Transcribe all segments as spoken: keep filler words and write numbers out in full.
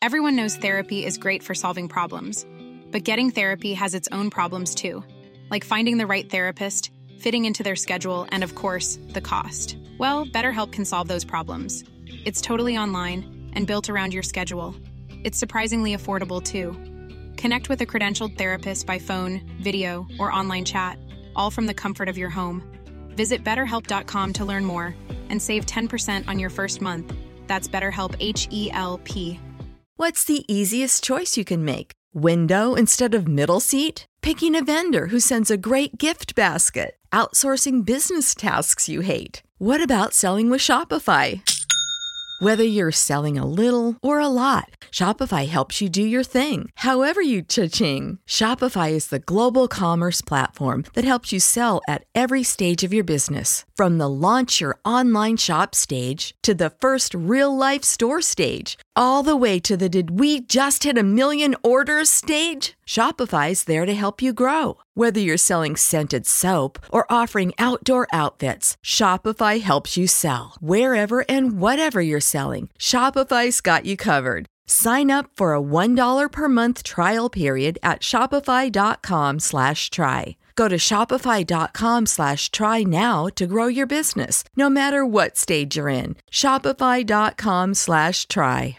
Everyone knows therapy is great for solving problems, but getting therapy has its own problems too, like finding the right therapist, fitting into their schedule, and of course, the cost. Well, BetterHelp can solve those problems. It's totally online and built around your schedule. It's surprisingly affordable too. Connect with a credentialed therapist by phone, video, or online chat, all from the comfort of your home. Visit better help dot com to learn more and save ten percent on your first month. That's BetterHelp, H E L P. What's the easiest choice you can make? Window instead of middle seat? Picking a vendor who sends a great gift basket? Outsourcing business tasks you hate? What about selling with Shopify? Whether you're selling a little or a lot, Shopify helps you do your thing, however you cha-ching. Shopify is the global commerce platform that helps you sell at every stage of your business. From the launch your online shop stage to the first real-life store stage, all the way to the did we just hit a million orders stage. Shopify's there to help you grow. Whether you're selling scented soap or offering outdoor outfits, Shopify helps you sell. Wherever and whatever you're selling, Shopify's got you covered. Sign up for a one dollar per month trial period at shopify.com slash try. Go to shopify.com slash try now to grow your business, no matter what stage you're in. Shopify.com slash try.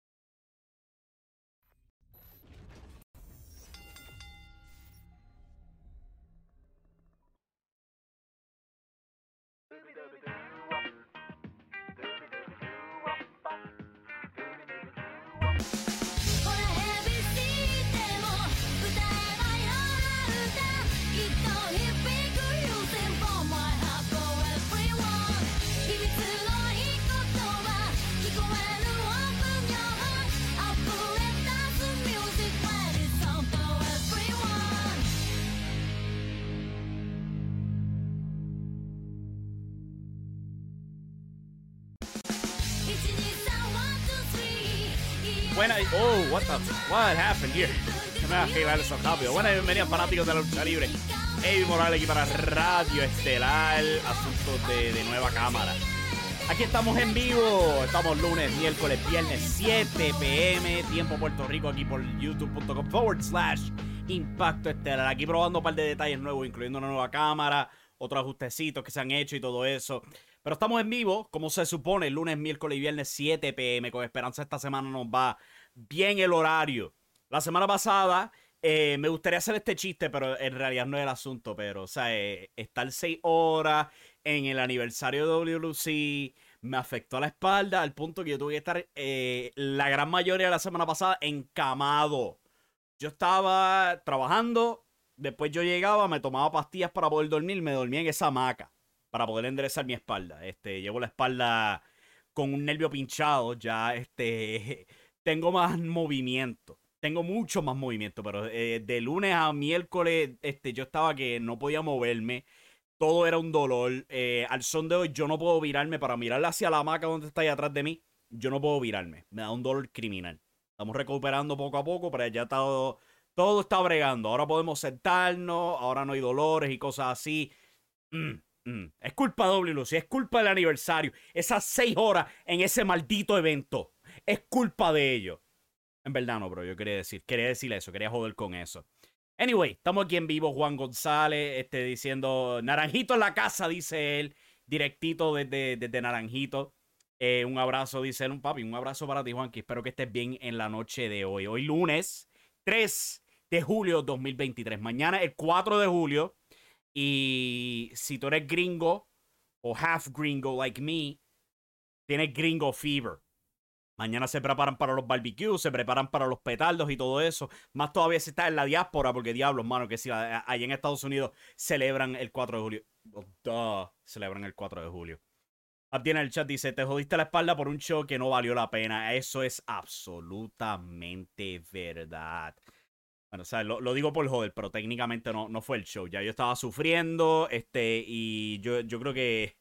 Buena, oh, what the, what happened here? Se me va a girar eso rápido. Buenas y bienvenidas, fanáticos de la lucha libre. Eddie Morales aquí para Radio Estelar, asuntos de, de nueva cámara. Aquí estamos en vivo, estamos lunes, miércoles, viernes, siete p.m. tiempo Puerto Rico, aquí por youtube.com forward slash Impacto Estelar. Aquí probando un par de detalles nuevos, incluyendo una nueva cámara, otros ajustecitos que se han hecho y todo eso. Pero estamos en vivo, como se supone, lunes, miércoles y viernes, siete p.m. Con esperanza esta semana nos va bien el horario. La semana pasada eh, me gustaría hacer este chiste, pero en realidad no es el asunto. Pero, o sea, eh, estar seis horas en el aniversario de W W C me afectó a la espalda al punto que yo tuve que estar eh, la gran mayoría de la semana pasada encamado. Yo estaba trabajando, después yo llegaba, me tomaba pastillas para poder dormir, me dormía en esa hamaca para poder enderezar mi espalda. Este, llevo la espalda con un nervio pinchado, ya este, tengo más movimiento. Tengo mucho más movimiento, pero eh, de lunes a miércoles este, yo estaba que no podía moverme. Todo era un dolor. Eh, al son de hoy yo no puedo virarme para mirar hacia la hamaca donde está ahí atrás de mí. Yo no puedo virarme. Me da un dolor criminal. Estamos recuperando poco a poco, pero ya todo, todo está bregando. Ahora podemos sentarnos, ahora no hay dolores y cosas así. Mm. Mm, es culpa de W W C, es culpa del aniversario. Esas seis horas en ese maldito evento. Es culpa de ellos. En verdad no, bro. Yo quería decir, quería decir eso, quería joder con eso. Anyway, estamos aquí en vivo. Juan González este, diciendo Naranjito en la casa, dice él. Directito desde, desde Naranjito. Eh, un abrazo, dice él, un papi. Un abrazo para ti, Juanqui. Espero que estés bien en la noche de hoy. Hoy lunes tres de julio dos mil veintitrés. Mañana el cuatro de julio. Y si tú eres gringo o half gringo like me, tienes gringo fever. Mañana se preparan para los barbecues, se preparan para los petardos y todo eso. Más todavía si estás en la diáspora, porque diablos, mano, que si allá en Estados Unidos celebran el cuatro de julio. Oh, duh, celebran el cuatro de julio. Abdi en el chat dice, te jodiste la espalda por un show que no valió la pena. Eso es absolutamente verdad. Bueno, o sea, lo, lo digo por joder, pero técnicamente no, no fue el show. Ya yo estaba sufriendo, este, y yo, yo creo que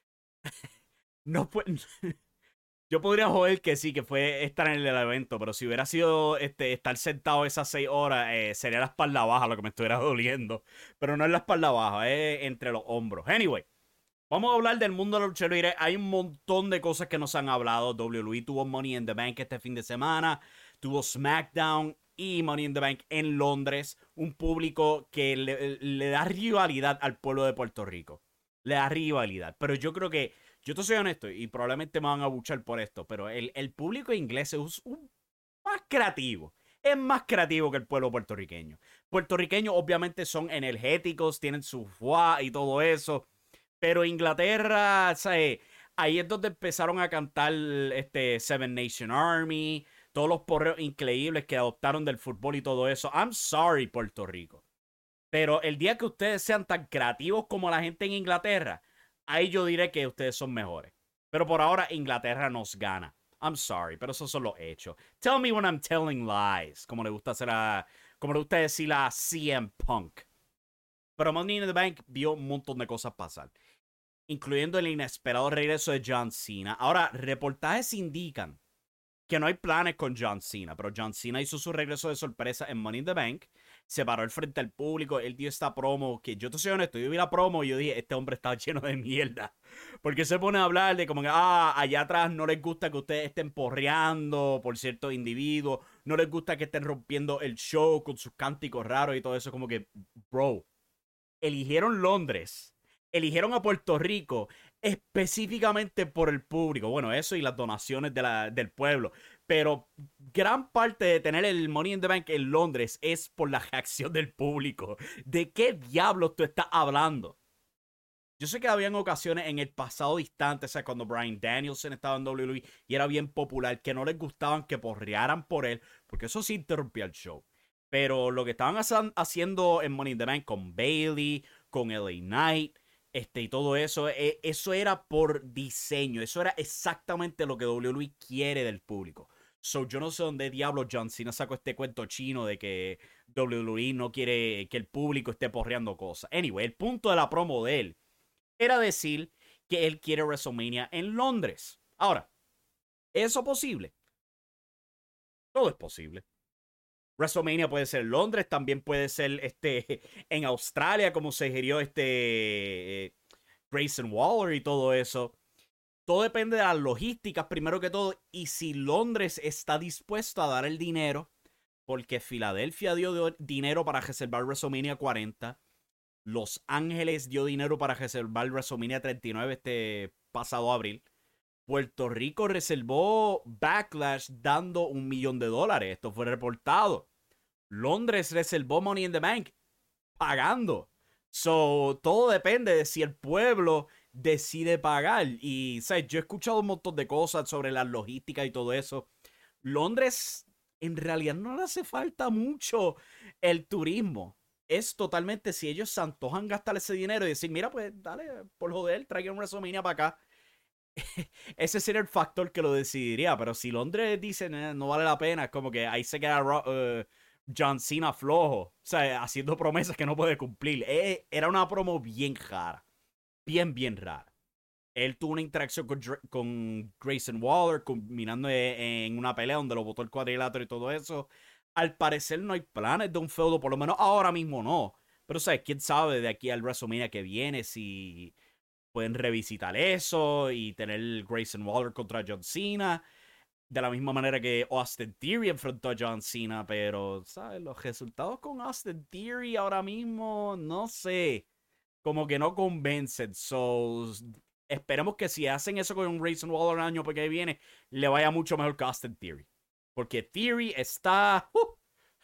no fue. Yo podría joder que sí, que fue estar en el evento, pero si hubiera sido este, estar sentado esas seis horas, eh, sería la espalda baja lo que me estuviera doliendo. Pero no es la espalda baja, es entre los hombros. Anyway, vamos a hablar del mundo de la lucha libre. Hay un montón de cosas que nos han hablado. W W E tuvo Money in the Bank este fin de semana. estuvo SmackDown y Money in the Bank en Londres, un público que le, le da rivalidad al pueblo de Puerto Rico. Le da rivalidad. Pero yo creo que, yo te soy honesto, y probablemente me van a buchar por esto, pero el, el público inglés es un, más creativo. Es más creativo que el pueblo puertorriqueño. Puertorriqueños obviamente son energéticos, tienen su fuá y todo eso. Pero Inglaterra, ¿sabes? Ahí es donde empezaron a cantar este Seven Nation Army, todos los porreos increíbles que adoptaron del fútbol y todo eso. I'm sorry, Puerto Rico. Pero el día que ustedes sean tan creativos como la gente en Inglaterra, ahí yo diré que ustedes son mejores. Pero por ahora Inglaterra nos gana. I'm sorry, pero esos son los hechos. Tell me when I'm telling lies, como le gusta hacer a, como le gusta decir a C M Punk. Pero Money in the Bank vio un montón de cosas pasar, incluyendo el inesperado regreso de John Cena. Ahora, reportajes indican que no hay planes con John Cena, pero John Cena hizo su regreso de sorpresa en Money in the Bank, se paró al frente al público, él dio esta promo, que yo te soy honesto, yo vi la promo y yo dije, este hombre está lleno de mierda, porque se pone a hablar de como que, ah, allá atrás no les gusta que ustedes estén porreando por ciertos individuos, no les gusta que estén rompiendo el show con sus cánticos raros y todo eso, como que, bro, eligieron Londres, eligieron a Puerto Rico específicamente por el público. Bueno, eso y las donaciones de la, del pueblo. Pero gran parte de tener el Money in the Bank en Londres es por la reacción del público. ¿De qué diablos tú estás hablando? Yo sé que habían ocasiones en el pasado distante, o sea, cuando Bryan Danielson estaba en W W E y era bien popular, que no les gustaban que porrearan por él, porque eso sí interrumpía el show. Pero lo que estaban haciendo en Money in the Bank con Bayley, con L A Knight, este, y todo eso, eh, eso era por diseño. Eso era exactamente lo que W W E quiere del público. So, yo no sé dónde diablos John Cena sacó este cuento chino de que W W E no quiere que el público esté porreando cosas. Anyway, el punto de la promo de él era decir que él quiere WrestleMania en Londres. Ahora, ¿es eso posible? Todo es posible. WrestleMania puede ser en Londres, también puede ser este, en Australia, como se girió este eh, Grayson Waller y todo eso. Todo depende de las logísticas, primero que todo, y si Londres está dispuesto a dar el dinero, porque Filadelfia dio dinero para reservar WrestleMania cuarenta, Los Ángeles dio dinero para reservar WrestleMania treinta y nueve este pasado abril, Puerto Rico reservó Backlash dando un millón de dólares. Esto fue reportado. Londres reservó Money in the Bank pagando. So, todo depende de si el pueblo decide pagar. Y, ¿sabes? Yo he escuchado un montón de cosas sobre la logística y todo eso. Londres, en realidad, no le hace falta mucho el turismo. Es totalmente, si ellos se antojan gastar ese dinero y decir, mira, pues, dale, por joder, traigan un WrestleMania para acá. Ese sería el factor que lo decidiría. Pero si Londres dice eh, no vale la pena, es como que ahí se queda uh, John Cena flojo, o sea, haciendo promesas que no puede cumplir. Eh, era una promo bien rara, bien bien rara. Él tuvo una interacción con, con Grayson Waller, culminando en una pelea donde lo botó el cuadrilátero y todo eso. Al parecer no hay planes de un feudo, por lo menos ahora mismo no. Pero sabes, quién sabe de aquí al WrestleMania que viene si pueden revisitar eso y tener Grayson Waller contra John Cena. De la misma manera que Austin Theory enfrentó a John Cena. Pero, ¿sabes? Los resultados con Austin Theory ahora mismo, no sé. Como que no convencen. So, esperemos que si hacen eso con Grayson Waller el año que viene, le vaya mucho mejor que Austin Theory. Porque Theory está... Uh,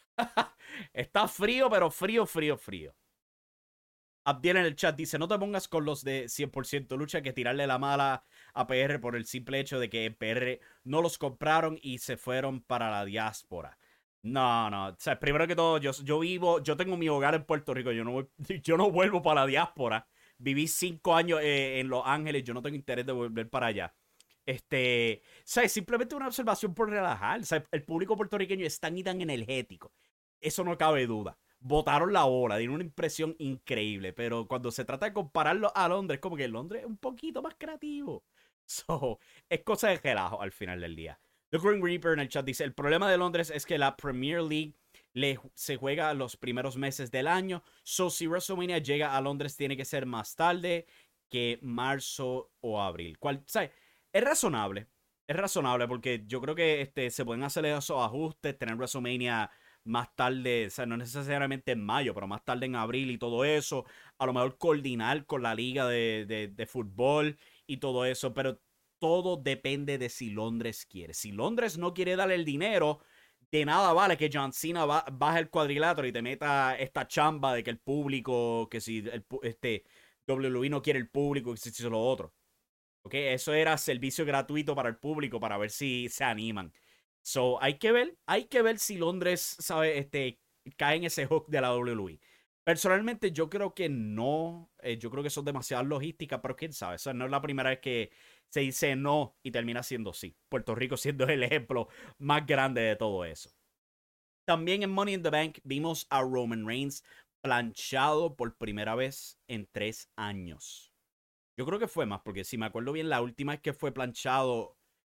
está frío, pero frío, frío, frío. Abdiel en el chat dice, no te pongas con los de cien por ciento lucha que tirarle la mala a P R por el simple hecho de que en P R no los compraron y se fueron para la diáspora. No, no, o sea, primero que todo, yo, yo vivo, yo tengo mi hogar en Puerto Rico, yo no, voy, yo no vuelvo para la diáspora. Viví cinco años eh, en Los Ángeles, yo no tengo interés de volver para allá. Este, o sea, es simplemente una observación por relajar. O sea, el público puertorriqueño es tan y tan energético. Eso no cabe duda. Botaron la bola, dieron una impresión increíble, pero cuando se trata de compararlo a Londres, como que Londres es un poquito más creativo. So, es cosa de relajo al final del día. The Green Reaper en el chat dice, el problema de Londres es que la Premier League le, se juega los primeros meses del año, so si WrestleMania llega a Londres tiene que ser más tarde que marzo o abril. ¿Cuál, ¿sabes? Es razonable. Es razonable porque yo creo que este, se pueden hacer esos ajustes, tener WrestleMania más tarde, o sea, no necesariamente en mayo, pero más tarde en abril y todo eso. A lo mejor coordinar con la liga de, de, de fútbol y todo eso, pero todo depende de si Londres quiere. Si Londres no quiere darle el dinero, de nada vale que John Cena ba baje el cuadrilátero y te meta esta chamba de que el público, que si el, este W W E no quiere el público, que si hizo lo otro. ¿Ok? Eso era servicio gratuito para el público para ver si se animan. So, hay que ver, hay que ver si Londres, sabe, este, cae en ese hook de la W W E. Personalmente, yo creo que no. Eh, yo creo que son demasiadas logísticas, pero quién sabe. O sea, no es la primera vez que se dice no y termina siendo sí. Puerto Rico siendo el ejemplo más grande de todo eso. También en Money in the Bank vimos a Roman Reigns planchado por primera vez en tres años. Yo creo que fue más, porque si me acuerdo bien, la última vez que fue planchado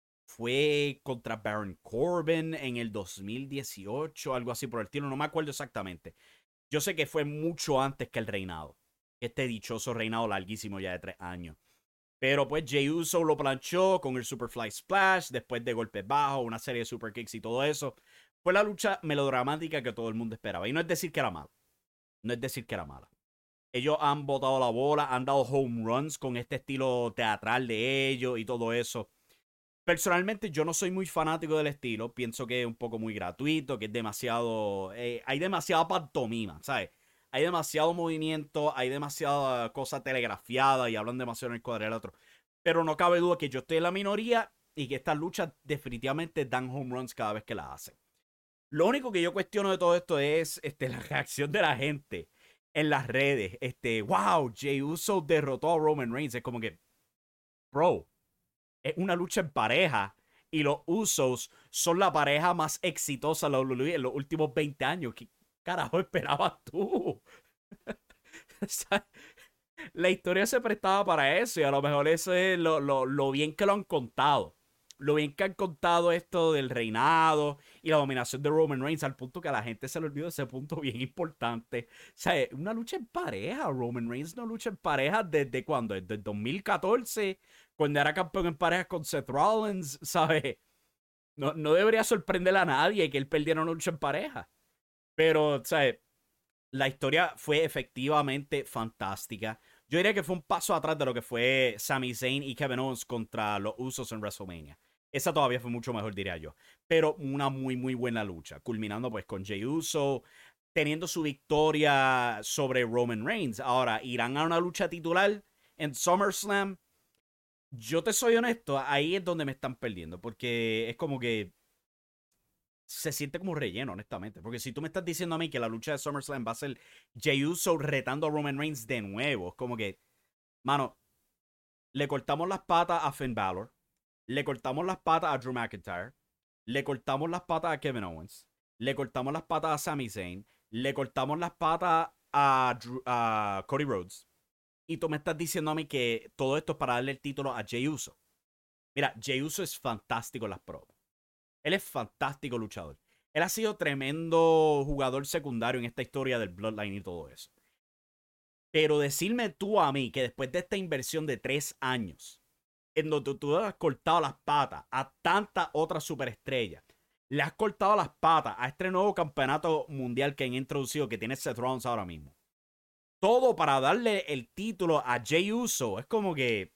fue contra Baron Corbin en el dos mil dieciocho, algo así por el estilo, no me acuerdo exactamente. Yo sé que fue mucho antes que el reinado, este dichoso reinado larguísimo ya de tres años. Pero pues Jey Uso lo planchó con el Superfly Splash, después de golpes bajos, una serie de super kicks y todo eso. Fue la lucha melodramática que todo el mundo esperaba. Y no es decir que era mala, no es decir que era mala. Ellos han botado la bola, han dado home runs con este estilo teatral de ellos y todo eso. Personalmente yo no soy muy fanático del estilo, pienso que es un poco muy gratuito, que es demasiado, eh, hay demasiada pantomima, ¿sabes? Hay demasiado movimiento, hay demasiada cosa telegrafiada y hablan demasiado en el cuadrilátero. Pero no cabe duda que yo estoy en la minoría y que estas luchas definitivamente dan home runs cada vez que las hacen. Lo único que yo cuestiono de todo esto es este, la reacción de la gente en las redes. Este, wow, Jey Uso derrotó a Roman Reigns. Es como que, bro, es una lucha en pareja y los Usos son la pareja más exitosa de la W W E en los últimos veinte años. ¿Qué carajo esperabas tú? O sea, la historia se prestaba para eso y a lo mejor eso es lo, lo, lo bien que lo han contado. Lo bien que han contado esto del reinado y la dominación de Roman Reigns al punto que a la gente se le olvidó ese punto bien importante. O sea, una lucha en pareja. Roman Reigns no lucha en pareja desde cuando, desde el dos mil catorce, cuando era campeón en parejas con Seth Rollins, ¿sabes? No, no debería sorprender a nadie que él perdiera una lucha en pareja. Pero, ¿sabes? La historia fue efectivamente fantástica. Yo diría que fue un paso atrás de lo que fue Sami Zayn y Kevin Owens contra los Usos en WrestleMania. Esa todavía fue mucho mejor, diría yo. Pero una muy, muy buena lucha. Culminando pues con Jey Uso teniendo su victoria sobre Roman Reigns. Ahora, ¿irán a una lucha titular en SummerSlam? Yo te soy honesto, ahí es donde me están perdiendo. Porque es como que se siente como relleno, honestamente. Porque si tú me estás diciendo a mí que la lucha de SummerSlam va a ser Jey Uso retando a Roman Reigns de nuevo, es como que, mano, le cortamos las patas a Finn Balor, le cortamos las patas a Drew McIntyre, le cortamos las patas a Kevin Owens, le cortamos las patas a Sami Zayn, le cortamos las patas a, Drew, a Cody Rhodes, y tú me estás diciendo a mí que todo esto es para darle el título a Jey Uso. Mira, Jey Uso es fantástico en las pruebas. Él es fantástico luchador. Él ha sido tremendo jugador secundario en esta historia del Bloodline y todo eso. Pero decirme tú a mí que después de esta inversión de tres años, en donde tú le has cortado las patas a tantas otras superestrellas, le has cortado las patas a este nuevo campeonato mundial que han introducido, que tiene Seth Rollins ahora mismo, todo para darle el título a Jey Uso, es como que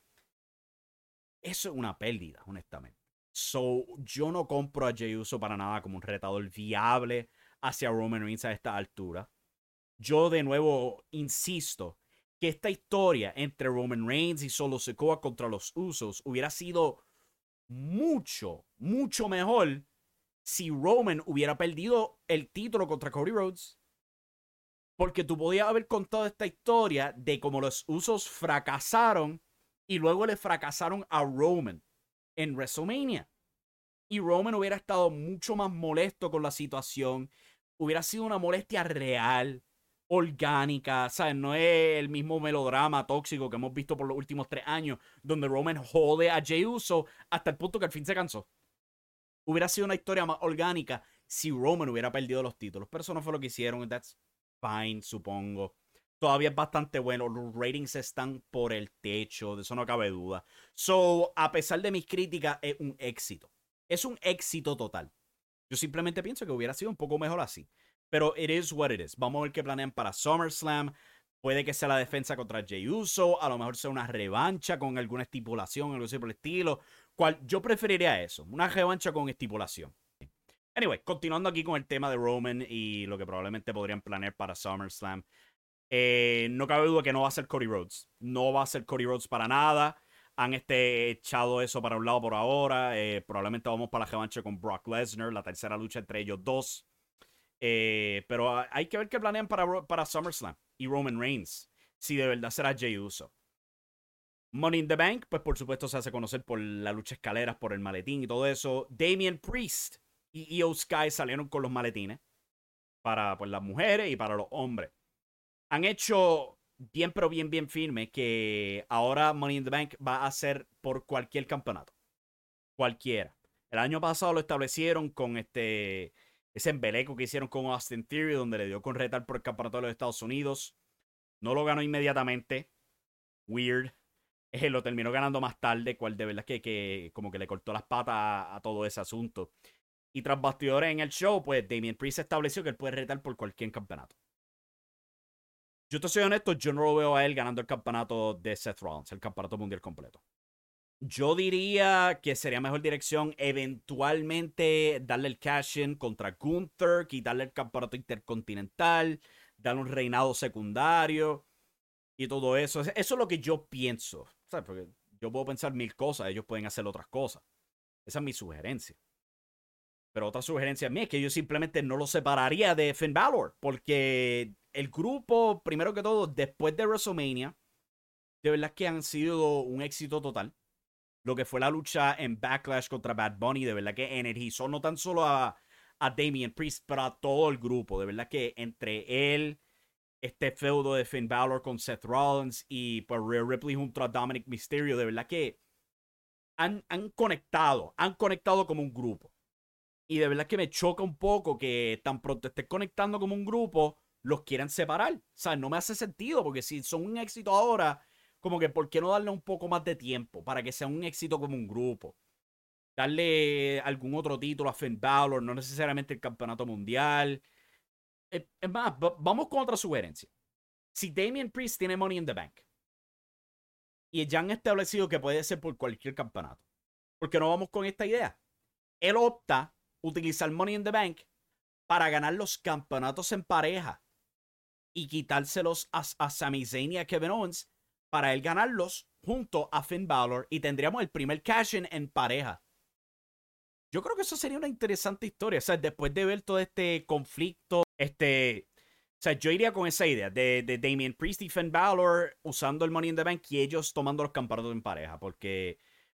eso es una pérdida, honestamente. So, yo no compro a Jey Uso para nada como un retador viable hacia Roman Reigns a esta altura. Yo de nuevo insisto que esta historia entre Roman Reigns y Solo Sikoa contra los Usos hubiera sido mucho, mucho mejor si Roman hubiera perdido el título contra Cody Rhodes. Porque tú podías haber contado esta historia de cómo los Usos fracasaron y luego le fracasaron a Roman en WrestleMania. Y Roman hubiera estado mucho más molesto con la situación. Hubiera sido una molestia real, orgánica. ¿Sabes? No es el mismo melodrama tóxico que hemos visto por los últimos tres años, donde Roman jode a Jey Uso hasta el punto que al fin se cansó. Hubiera sido una historia más orgánica si Roman hubiera perdido los títulos. Pero eso no fue lo que hicieron. That's fine, supongo. todavía es bastante bueno. Los ratings están por el techo, de eso no cabe duda. So, a pesar de mis críticas, es un éxito. Es un éxito total. Yo simplemente pienso que hubiera sido un poco mejor así. Pero it is what it is. Vamos a ver qué planean para SummerSlam. Puede que sea la defensa contra Jey Uso. A lo mejor sea una revancha con alguna estipulación, algo así por el estilo. Cual, yo preferiría eso. Una revancha con estipulación. Anyway, continuando aquí con el tema de Roman y lo que probablemente podrían planear para SummerSlam. Eh, no cabe duda que no va a ser Cody Rhodes. No va a ser Cody Rhodes para nada. Han este, echado eso para un lado por ahora. Eh, probablemente vamos para la revancha con Brock Lesnar. La tercera lucha entre ellos dos. Eh, pero hay que ver qué planean para, para SummerSlam y Roman Reigns. Si de verdad será Jey Uso. Money in the Bank, pues por supuesto se hace conocer por la lucha escaleras, por el maletín y todo eso. Damian Priest y Io Sky salieron con los maletines. Para pues, las mujeres y para los hombres. Han hecho bien, pero bien, bien firme que ahora Money in the Bank va a ser por cualquier campeonato. Cualquiera. El año pasado lo establecieron con este ese embeleco que hicieron con Austin Theory, donde le dio con retar por el campeonato de los Estados Unidos. No lo ganó inmediatamente. Weird. Eh, lo terminó ganando más tarde, cual de verdad que, que como que le cortó las patas a, a todo ese asunto. Y tras bastidores en el show, pues Damian Priest estableció que él puede retar por cualquier campeonato. Yo te soy honesto, yo no lo veo a él ganando el campeonato de Seth Rollins, el campeonato mundial completo. Yo diría que sería mejor dirección eventualmente darle el cash-in contra Gunther, quitarle el campeonato intercontinental, darle un reinado secundario y todo eso. Eso es lo que yo pienso. ¿Sabes? Porque yo puedo pensar mil cosas, ellos pueden hacer otras cosas. Esa es mi sugerencia. Pero otra sugerencia mía es que yo simplemente no lo separaría de Finn Balor. Porque el grupo, primero que todo, después de WrestleMania, de verdad que han sido un éxito total. Lo que fue la lucha en Backlash contra Bad Bunny, de verdad que energizó no tan solo a, a Damian Priest, pero a todo el grupo. De verdad que entre él, este feudo de Finn Balor con Seth Rollins y por Rhea Ripley junto a Dominic Mysterio, de verdad que han, han conectado, han conectado como un grupo. Y de verdad que me choca un poco que tan pronto estén conectando como un grupo, los quieran separar. O sea, no me hace sentido, porque si son un éxito ahora, como que ¿por qué no darle un poco más de tiempo para que sea un éxito como un grupo? Darle algún otro título a Finn Balor, no necesariamente el campeonato mundial. Es más, vamos con otra sugerencia. Si Damian Priest tiene Money in the Bank y ya han establecido que puede ser por cualquier campeonato, ¿por qué no vamos con esta idea? Él opta utilizar Money in the Bank para ganar los campeonatos en pareja y quitárselos a, a Sami Zayn y a Kevin Owens para él ganarlos junto a Finn Balor y tendríamos el primer cash-in en pareja. Yo creo que eso sería una interesante historia. O sea, después de ver todo este conflicto, este... O sea, yo iría con esa idea de, de Damian Priest y Finn Balor usando el Money in the Bank y ellos tomando los campeonatos en pareja. Porque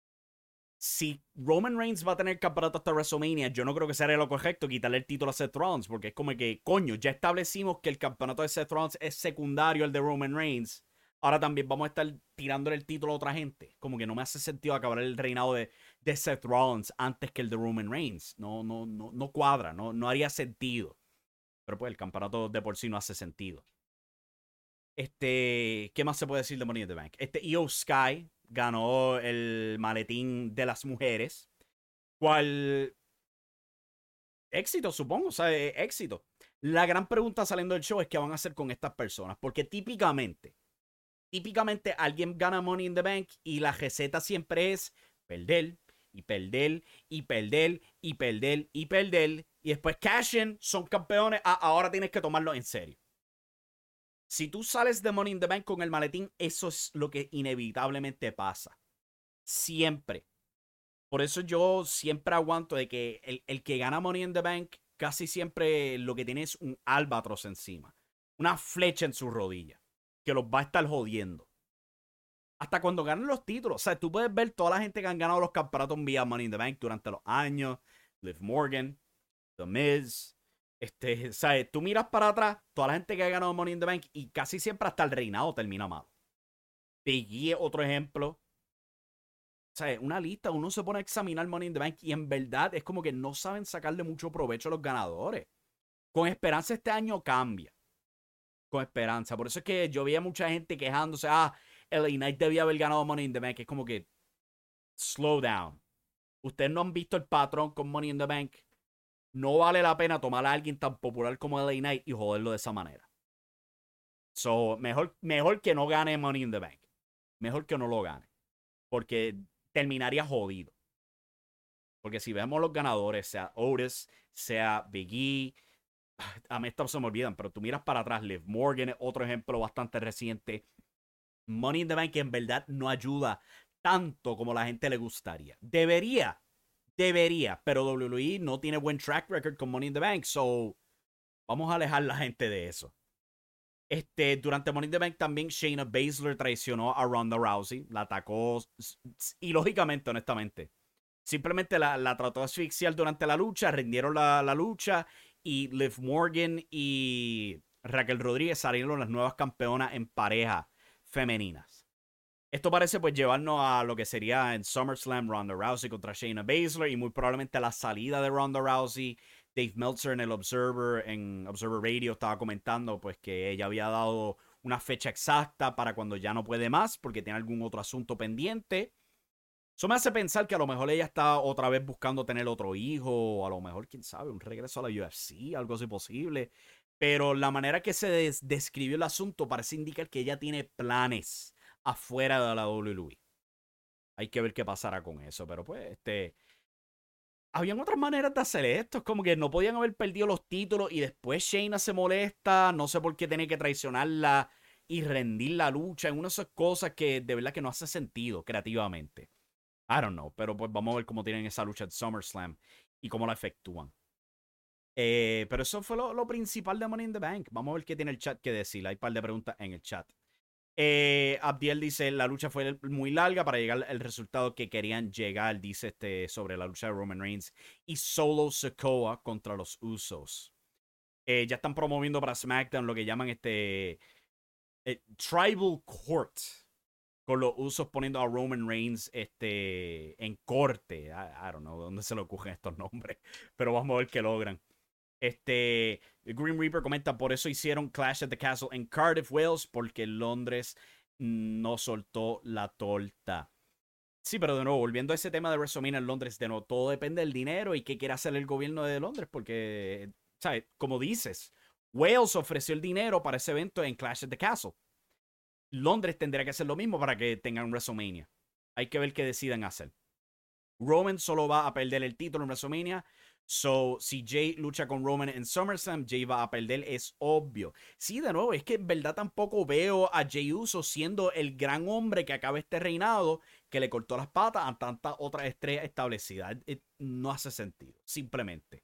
si Roman Reigns va a tener campeonato hasta WrestleMania, yo no creo que sería lo correcto quitarle el título a Seth Rollins. Porque es como que, coño, ya establecimos que el campeonato de Seth Rollins es secundario al de Roman Reigns. Ahora también vamos a estar tirándole el título a otra gente. Como que no me hace sentido acabar el reinado de, de Seth Rollins antes que el de Roman Reigns. No, no, no, no cuadra, no, no haría sentido. Pero pues el campeonato de por sí no hace sentido. Este, ¿qué más se puede decir de Money in the Bank? Este Io Sky ganó el maletín de las mujeres. ¿Cuál? Éxito, supongo. O sea, éxito. La gran pregunta saliendo del show es qué van a hacer con estas personas. Porque típicamente, típicamente alguien gana Money in the Bank y la receta siempre es perder y perder y perder y perder y perder. Y después cash in, son campeones. Ah, ahora tienes que tomarlo en serio. Si tú sales de Money in the Bank con el maletín, eso es lo que inevitablemente pasa. Siempre. Por eso yo siempre aguanto de que el, el que gana Money in the Bank casi siempre lo que tiene es un albatros encima. Una flecha en su rodilla. Que los va a estar jodiendo. Hasta cuando ganan los títulos. O sea, tú puedes ver toda la gente que han ganado los campeonatos vía Money in the Bank durante los años. Liv Morgan, The Miz. Este, ¿sabes? Tú miras para atrás, toda la gente que ha ganado Money in the Bank y casi siempre hasta el reinado termina mal. Big E, otro ejemplo. ¿Sabes? Una lista, uno se pone a examinar Money in the Bank y en verdad es como que no saben sacarle mucho provecho a los ganadores. Con esperanza este año cambia. con esperanza. Por eso es que yo veía mucha gente quejándose, ah, L A Knight debía haber ganado Money in the Bank. Es como que, slow down. Ustedes no han visto el patrón con Money in the Bank. No vale la pena tomar a alguien tan popular como L A Knight y joderlo de esa manera. So, mejor, mejor que no gane Money in the Bank. Mejor que no lo gane. Porque terminaría jodido. Porque si vemos los ganadores, sea Otis, sea Big E, a mí estos se me olvidan, pero tú miras para atrás, Liv Morgan es otro ejemplo bastante reciente. Money in the Bank en verdad no ayuda tanto como la gente le gustaría. Debería, debería, pero W W E no tiene buen track record con Money in the Bank, so vamos a alejar a la gente de eso. Este, durante Money in the Bank también Shayna Baszler traicionó a Ronda Rousey, la atacó y lógicamente, honestamente, simplemente la, la trató de asfixiar durante la lucha, rindieron la, la lucha y Liv Morgan y Raquel Rodríguez salieron las nuevas campeonas en pareja femeninas. Esto parece pues llevarnos a lo que sería en SummerSlam Ronda Rousey contra Shayna Baszler y muy probablemente la salida de Ronda Rousey. Dave Meltzer en el Observer, en Observer Radio, estaba comentando pues que ella había dado una fecha exacta para cuando ya no puede más porque tiene algún otro asunto pendiente. Eso me hace pensar que a lo mejor ella está otra vez buscando tener otro hijo, o a lo mejor, quién sabe, un regreso a la U F C, algo así posible. Pero la manera que se des describió el asunto parece indicar que ella tiene planes afuera de la W W E. Hay que ver qué pasará con eso, pero pues, este... habían otras maneras de hacer esto. Es como que no podían haber perdido los títulos y después Shayna se molesta, no sé por qué tiene que traicionarla y rendir la lucha. En una de esas cosas que de verdad que no hace sentido creativamente. I don't know, pero pues vamos a ver cómo tienen esa lucha de SummerSlam y cómo la efectúan. Eh, pero eso fue lo, lo principal de Money in the Bank. Vamos a ver qué tiene el chat que decir. Hay un par de preguntas en el chat. Eh, Abdiel dice, la lucha fue muy larga para llegar al resultado que querían llegar, dice este, sobre la lucha de Roman Reigns y Solo Sikoa contra los Usos. Eh, ya están promoviendo para SmackDown lo que llaman este eh, Tribal Court, con los Usos poniendo a Roman Reigns este, en corte. I, I don't know dónde se le ocurren estos nombres, pero vamos a ver qué logran. Este, Green Reaper comenta, por eso hicieron Clash at the Castle en Cardiff, Wales, porque Londres no soltó la torta. Sí, pero de nuevo, volviendo a ese tema de WrestleMania en Londres, de nuevo, todo depende del dinero y qué quiere hacer el gobierno de Londres, porque, ¿sabes? Como dices, Wales ofreció el dinero para ese evento en Clash at the Castle. Londres tendría que hacer lo mismo para que tengan WrestleMania. Hay que ver qué decidan hacer. Roman solo va a perder el título en WrestleMania. So, si Jay lucha con Roman en SummerSlam, Jay va a perder, es obvio. Sí, de nuevo, es que en verdad tampoco veo a Jey Uso siendo el gran hombre que acaba este reinado, que le cortó las patas a tantas otras estrellas establecidas. It, no hace sentido, simplemente.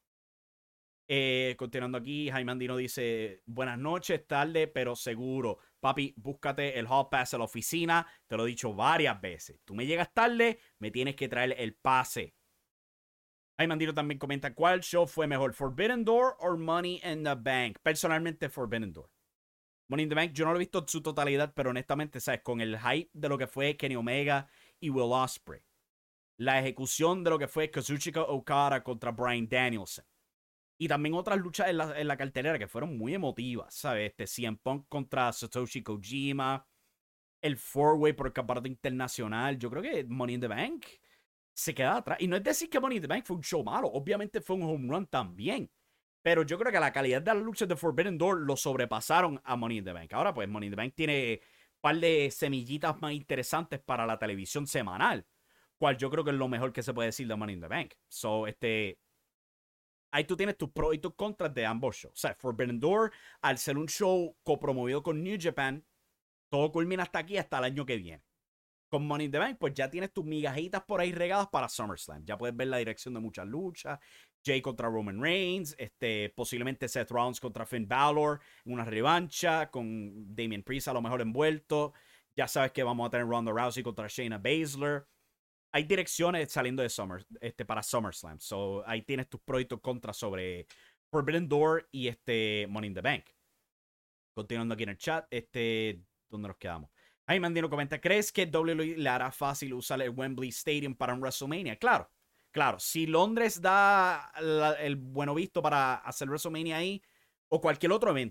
Eh, continuando aquí, Jaime Andino dice, buenas noches, tarde, pero seguro. Papi, búscate el Hall Pass a la oficina. Te lo he dicho varias veces. Tú me llegas tarde, me tienes que traer el pase. Jaime Andino también comenta, ¿cuál show fue mejor, Forbidden Door o Money in the Bank? Personalmente, Forbidden Door. Money in the Bank, yo no lo he visto en su totalidad, pero honestamente, ¿sabes? Con el hype de lo que fue Kenny Omega y Will Ospreay. La ejecución de lo que fue Kazuchika Okada contra Bryan Danielson. Y también otras luchas en la, en la cartelera que fueron muy emotivas, ¿sabes? Este C M Punk contra Satoshi Kojima. El four-way por el campeonato internacional. Yo creo que Money in the Bank se queda atrás. Y no es decir que Money in the Bank fue un show malo. Obviamente fue un home run también. Pero yo creo que la calidad de las luchas de Forbidden Door lo sobrepasaron a Money in the Bank. Ahora pues Money in the Bank tiene un par de semillitas más interesantes para la televisión semanal. Cual yo creo que es lo mejor que se puede decir de Money in the Bank. So, este... ahí tú tienes tus pros y tus contras de ambos shows. O sea, Forbidden Door, al ser un show copromovido con New Japan, todo culmina hasta aquí, hasta el año que viene. Con Money in the Bank, pues ya tienes tus migajitas por ahí regadas para SummerSlam. Ya puedes ver la dirección de muchas luchas. Jay contra Roman Reigns, este, posiblemente Seth Rollins contra Finn Balor, una revancha con Damian Priest a lo mejor envuelto. Ya sabes que vamos a tener Ronda Rousey contra Shayna Baszler. Hay direcciones saliendo de Summer, este, para SummerSlam. So, ahí tienes tus pros y tus contras sobre Forbidden Door y este Money in the Bank. Continuando aquí en el chat, este, ¿dónde nos quedamos? Ahí Mandino comenta, ¿crees que W W E le hará fácil usar el Wembley Stadium para un WrestleMania? Claro, claro. Si Londres da la, el bueno visto para hacer WrestleMania ahí, o cualquier otro evento,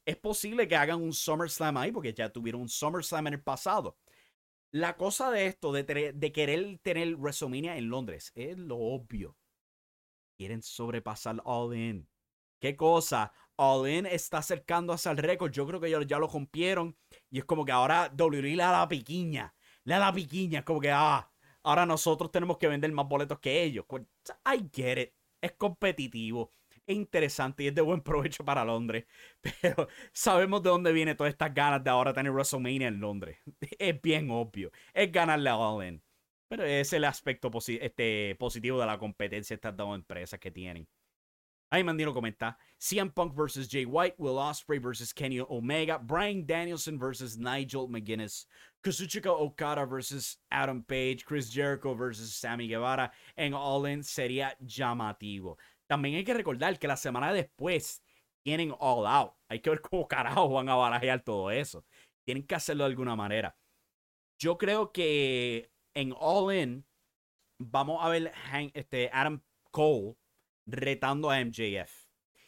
Es posible que hagan un SummerSlam ahí porque ya tuvieron un SummerSlam en el pasado. La cosa de esto, de, de querer tener WrestleMania en Londres, es lo obvio. Quieren sobrepasar All In. ¿Qué cosa? All In está acercándose al récord. Yo creo que ellos ya lo rompieron. Y es como que ahora W W E le da la piquiña. Le da la piquiña. Es como que, ah, ahora nosotros tenemos que vender más boletos que ellos. I get it. Es competitivo. Es interesante y es de buen provecho para Londres. Pero sabemos de dónde vienen todas estas ganas de ahora tener WrestleMania en Londres. Es bien obvio. Es ganarle a All In. Pero es el aspecto posi este, positivo de la competencia estas dos empresas que tienen. Ahí Mandino comenta: C M Punk versus Jay White, Will Ospreay versus Kenny Omega, Bryan Danielson versus Nigel McGuinness, Kazuchika Okada versus Adam Page, Chris Jericho versus Sammy Guevara en All In sería llamativo. También hay que recordar que la semana después tienen All Out. Hay que ver cómo carajo van a barajear todo eso. Tienen que hacerlo de alguna manera. Yo creo que en All In vamos a ver este, Adam Cole retando a M J F.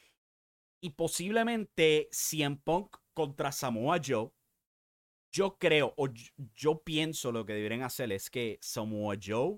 Y posiblemente C M Punk contra Samoa Joe. Yo creo, o yo, yo pienso lo que deberían hacer es que Samoa Joe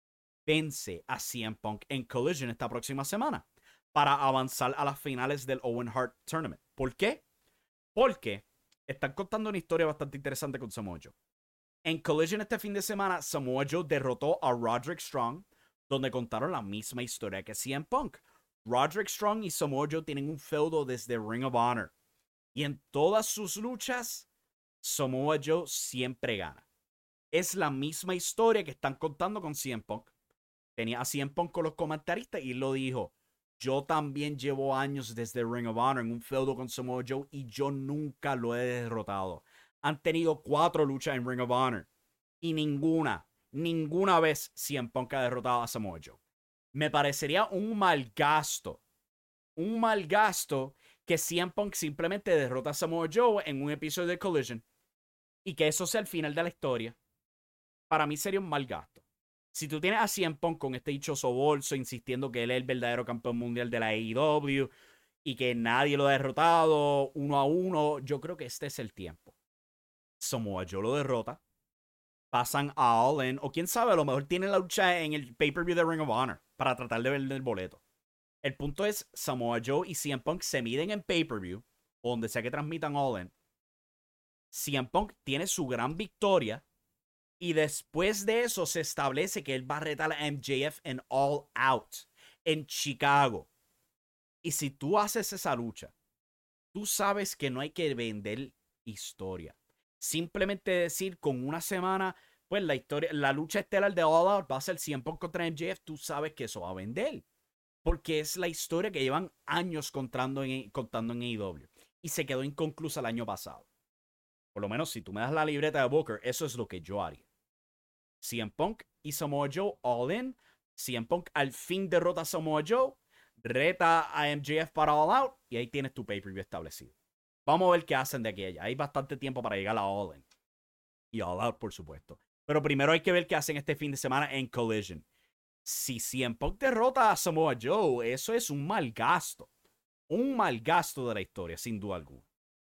vence a C M Punk en Collision esta próxima semana para avanzar a las finales del Owen Hart Tournament. ¿Por qué? Porque están contando una historia bastante interesante con Samoa Joe. En Collision este fin de semana, Samoa Joe derrotó a Roderick Strong, donde contaron la misma historia que C M Punk. Roderick Strong y Samoa Joe tienen un feudo desde Ring of Honor. Y en todas sus luchas, Samoa Joe siempre gana. Es la misma historia que están contando con C M Punk. Tenía a C M Punk con los comentaristas y lo dijo: yo también llevo años desde Ring of Honor en un feudo con Samoa Joe y yo nunca lo he derrotado. Han tenido cuatro luchas en Ring of Honor y ninguna, ninguna vez C M Punk ha derrotado a Samoa Joe. Me parecería un mal gasto, un mal gasto que C M Punk simplemente derrota a Samoa Joe en un episodio de Collision y que eso sea el final de la historia. Para mí sería un mal gasto. Si tú tienes a C M Punk con este dichoso bolso insistiendo que él es el verdadero campeón mundial de la A E W y que nadie lo ha derrotado uno a uno, yo creo que este es el tiempo. Samoa Joe lo derrota, pasan a All In, o quién sabe, a lo mejor tienen la lucha en el pay-per-view de Ring of Honor para tratar de vender el boleto. El punto es, Samoa Joe y C M Punk se miden en pay-per-view, o donde sea que transmitan All In. C M Punk tiene su gran victoria, y después de eso se establece que él va a retar a M J F en All Out, en Chicago. Y si tú haces esa lucha, tú sabes que no hay que vender historia. Simplemente decir con una semana, pues la historia, la lucha estelar de All Out va a ser C M Punk contra M J F. Tú sabes que eso va a vender. Porque es la historia que llevan años contando en, contando en A E W. Y se quedó inconclusa el año pasado. Por lo menos si tú me das la libreta de Booker, eso es lo que yo haría. C M Punk y Samoa Joe All In. C M Punk al fin derrota a Samoa Joe. Reta a M J F para All Out. Y ahí tienes tu pay-per-view establecido. Vamos a ver qué hacen de aquí a allá. Hay bastante tiempo para llegar a All In. Y All Out, por supuesto. Pero primero hay que ver qué hacen este fin de semana en Collision. Si C M Punk derrota a Samoa Joe, eso es un mal gasto. Un mal gasto de la historia, sin duda alguna.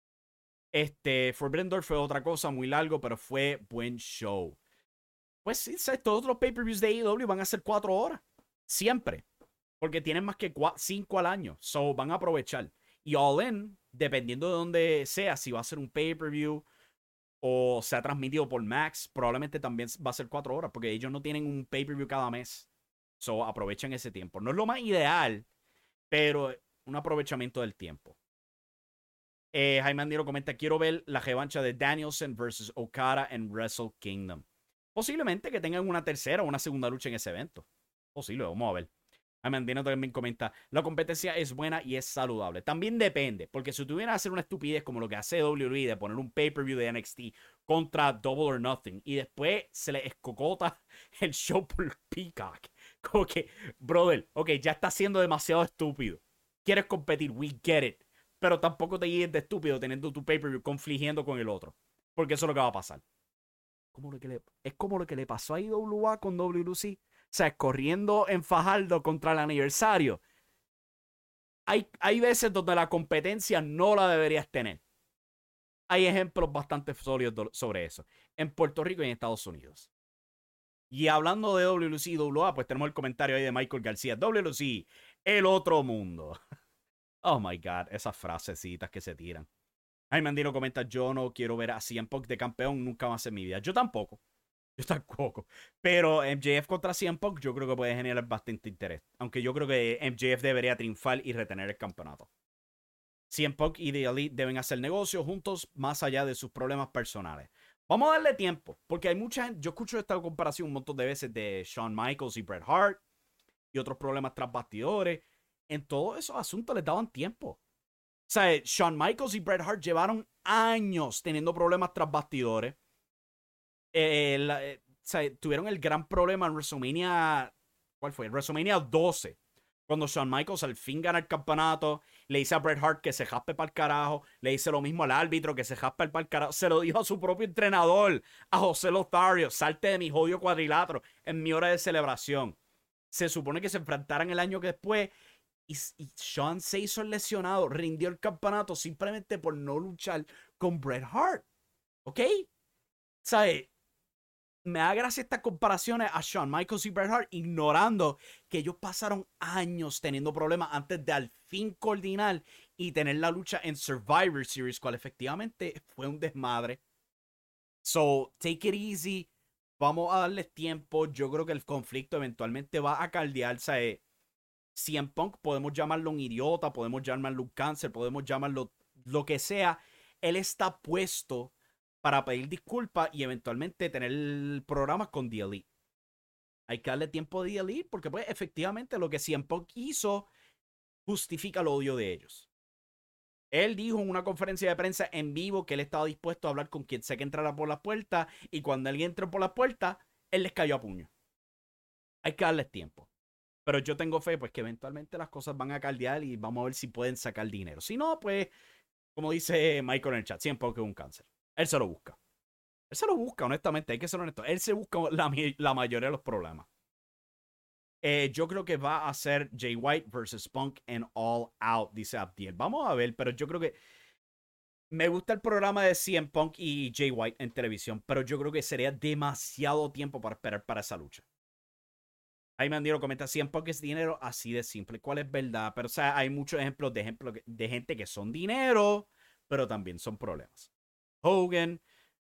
Este, Forbidden Door fue otra cosa muy largo, pero fue buen show. Pues sí, todos los pay-per-views de A E W van a ser cuatro horas. Siempre. Porque tienen más que cinco al año. So, van a aprovechar. Y All In, dependiendo de dónde sea, si va a ser un pay-per-view o sea transmitido por Max, probablemente también va a ser cuatro horas, porque ellos no tienen un pay-per-view cada mes. So, aprovechan ese tiempo. No es lo más ideal, pero un aprovechamiento del tiempo. Eh, Jaime Andino comenta: quiero ver la revancha de Danielson versus Okada en Wrestle Kingdom. Posiblemente que tengan una tercera o una segunda lucha en ese evento. Posible, vamos a ver. Amandino también comenta: la competencia es buena y es saludable. También depende, porque si tuvieran a hacer una estupidez como lo que hace W W E de poner un pay-per-view de N X T contra Double or Nothing y después se le escocota el show por Peacock, como que, brother, ok, ya está siendo demasiado estúpido. Quieres competir, we get it, pero tampoco te guíes de estúpido teniendo tu pay-per-view confligiendo con el otro, porque eso es lo que va a pasar. Como lo que le, es como lo que le pasó a I W A con W W C. O sea, corriendo en Fajardo contra el aniversario. hay, hay veces donde la competencia no la deberías tener. Hay ejemplos bastante sólidos sobre eso. En Puerto Rico y en Estados Unidos. Y hablando de W C y W A, pues tenemos el comentario ahí de Michael García. W C, el otro mundo. Oh my God, esas frasecitas que se tiran. Jaime Andino comenta, yo no quiero ver a C M Punk de campeón nunca más en mi vida. Yo tampoco. Yo tampoco. Pero M J F contra C M Punk yo creo que puede generar bastante interés. Aunque yo creo que M J F debería triunfar y retener el campeonato. C M Punk y The Elite deben hacer negocios juntos más allá de sus problemas personales. Vamos a darle tiempo. Porque hay mucha gente. Yo escucho esta comparación un montón de veces de Shawn Michaels y Bret Hart. Y otros problemas tras bastidores. En todos esos asuntos les daban tiempo. O sea, Shawn Michaels y Bret Hart llevaron años teniendo problemas tras bastidores. Eh, la, eh, o sea, tuvieron el gran problema en WrestleMania. ¿Cuál fue? WrestleMania doce. Cuando Shawn Michaels al fin gana el campeonato. Le dice a Bret Hart que se jaspe para el carajo. Le dice lo mismo al árbitro que se jaspe para el carajo. Se lo dijo a su propio entrenador, a José Lothario. Salte de mi jodido cuadrilátero en mi hora de celebración. Se supone que se enfrentaran el año que después. Y, y Shawn se hizo el lesionado, rindió el campeonato simplemente por no luchar con Bret Hart. ¿Ok? ¿Sabes? Me da gracia estas comparaciones a Shawn Michaels y Bret Hart, ignorando que ellos pasaron años teniendo problemas antes de al fin coordinar y tener la lucha en Survivor Series, cual efectivamente fue un desmadre. So, take it easy. Vamos a darles tiempo. Yo creo que el conflicto eventualmente va a caldear, ¿sabes? C M Punk podemos llamarlo un idiota, podemos llamarlo un cáncer, podemos llamarlo lo que sea. Él está puesto para pedir disculpas y eventualmente tener programas con The Elite. Hay que darle tiempo a The Elite porque pues efectivamente lo que C M Punk hizo justifica el odio de ellos. Él dijo en una conferencia de prensa en vivo que él estaba dispuesto a hablar con quien sea que entrara por la puerta y cuando alguien entró por la puerta, él les cayó a puño. Hay que darles tiempo. Pero yo tengo fe, pues, que eventualmente las cosas van a caldear y vamos a ver si pueden sacar dinero. Si no, pues, como dice Michael en el chat, siempre que es un cáncer. Él se lo busca. Él se lo busca, honestamente, hay que ser honesto. Él se busca la, la mayoría de los problemas. Eh, yo creo que va a ser Jay White versus Punk en All Out, dice Abdiel. Vamos a ver, pero yo creo que me gusta el programa de C M Punk y Jay White en televisión, pero yo creo que sería demasiado tiempo para esperar para esa lucha. Jaime Andino comenta, C M Punk es dinero, así de simple. ¿Cuál es verdad? Pero o sea, hay muchos ejemplos de, ejemplos de gente que son dinero, pero también son problemas. Hogan.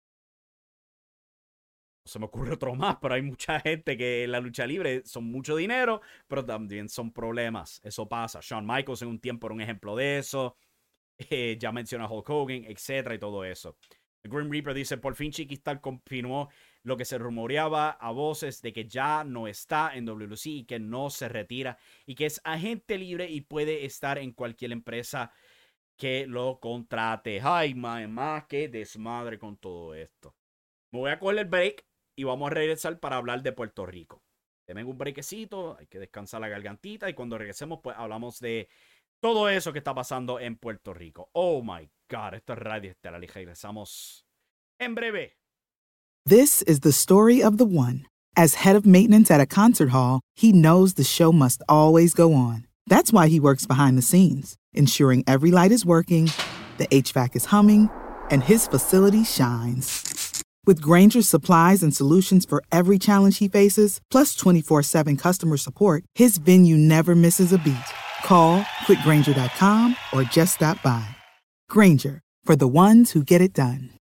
No se me ocurre otro más, pero hay mucha gente que en la lucha libre son mucho dinero, pero también son problemas. Eso pasa. Shawn Michaels en un tiempo era un ejemplo de eso. Eh, ya menciona Hulk Hogan, etcétera, y todo eso. El Grim Reaper dice, por fin Chiquistar confirmó lo que se rumoreaba a voces de que ya no está en W C y que no se retira y que es agente libre y puede estar en cualquier empresa que lo contrate. Ay, man, más que desmadre con todo esto. Me voy a coger el break y vamos a regresar para hablar de Puerto Rico. Denme un brequecito, hay que descansar la gargantita y cuando regresemos pues hablamos de todo eso que está pasando en Puerto Rico. Oh my God, esto es Radio Estelar y regresamos en breve. This is the story of the one. As head of maintenance at a concert hall, he knows the show must always go on. That's why he works behind the scenes, ensuring every light is working, the H V A C is humming, and his facility shines. With Grainger's supplies and solutions for every challenge he faces, plus twenty-four seven customer support, his venue never misses a beat. Call quick grainger dot com or just stop by. Grainger, for the ones who get it done.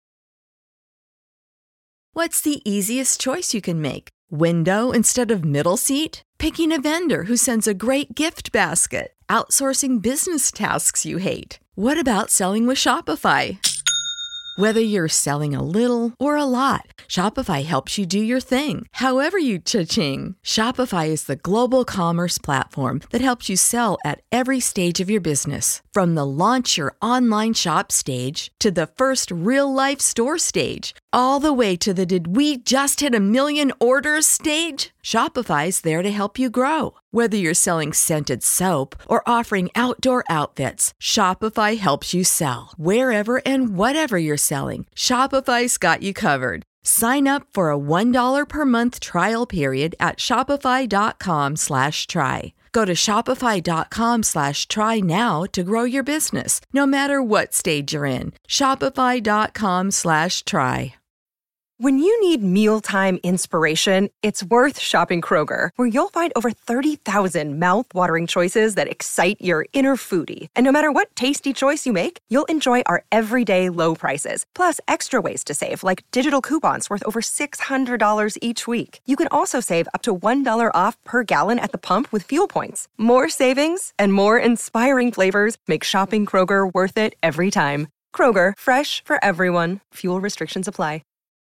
What's the easiest choice you can make? Window instead of middle seat? Picking a vendor who sends a great gift basket? Outsourcing business tasks you hate? What about selling with Shopify? Whether you're selling a little or a lot, Shopify helps you do your thing, however you cha-ching. Shopify is the global commerce platform that helps you sell at every stage of your business. From the launch your online shop stage to the first real-life store stage, all the way to the did we just hit a million orders stage. Shopify's there to help you grow. Whether you're selling scented soap or offering outdoor outfits, Shopify helps you sell. Wherever and whatever you're selling, Shopify's got you covered. Sign up for a one dollar per month trial period at shopify dot com slash try. Go to shopify.com slash try now to grow your business, no matter what stage you're in. Shopify.com slash try. When you need mealtime inspiration, it's worth shopping Kroger, where you'll find over thirty thousand mouth-watering choices that excite your inner foodie. And no matter what tasty choice you make, you'll enjoy our everyday low prices, plus extra ways to save, like digital coupons worth over six hundred dollars each week. You can also save up to one dollar off per gallon at the pump with fuel points. More savings and more inspiring flavors make shopping Kroger worth it every time. Kroger, fresh for everyone. Fuel restrictions apply.